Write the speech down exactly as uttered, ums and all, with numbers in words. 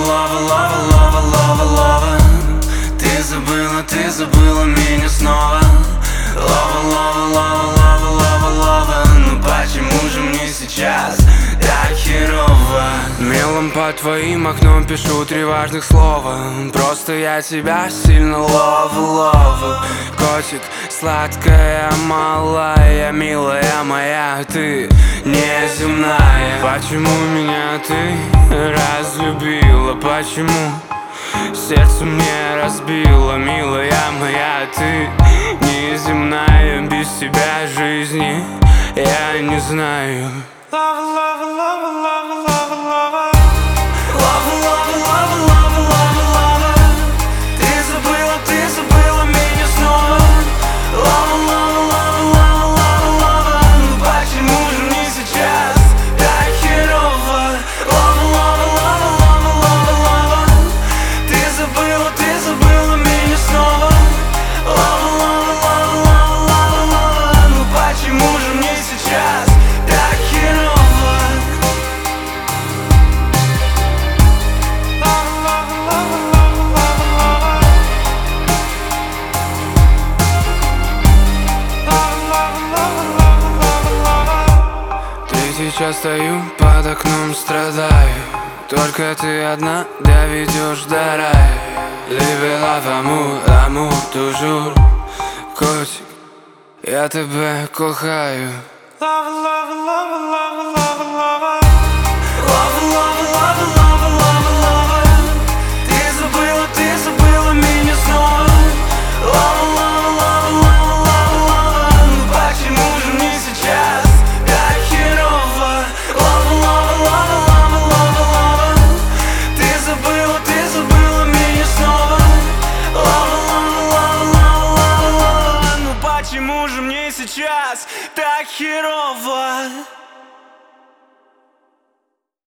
лава, лава, лава, лава, лава. Ты забыла, ты забыла меня снова. Лава, лава, лава, лава, лава, лава. Ну почему же мне сейчас так херово? Мелом по твоим окном пишу три важных слова. Просто я тебя сильно лову, лову. Котик, сладкая, малая, милая моя, ты неземная. Почему меня ты разлюбила? Почему сердце мне разбило, милая моя, ты неземная. Без тебя жизни я не знаю. Lava, lava, lava, lava, lava, lava. Lava, lava, lava, lava, lava, lava. Ты забыла, ты забыла меня снова. Lava, lava, lava, lava, lava, lava. Ну почему же мне сейчас так херово? Lava, lava, lava, lava, lava, lava. Ты забыла, ты забыла меня снова. Lava, lava, lava, lava, lava, lava. Ну почему же мне сейчас так херово? Сейчас стою под окном, страдаю. Только ты одна доведешь до рая. Live l'amour, l'amour toujours. Котик, я тебе кохаю. Lava, lava, lava, lava, lava, lava. Lava, lava, lava, lava, lava, lava. Ты забыла, ты забыла меня снова. Lava, lava, lava, lava, lava, lava. Ну почему же мне сейчас так херово? Lava, lava, lava, lava, lava, lava. Ты забыла, ты забыла меня снова. Lava, lava, lava, lava, lava, lava. Ну почему же мне сейчас так херово?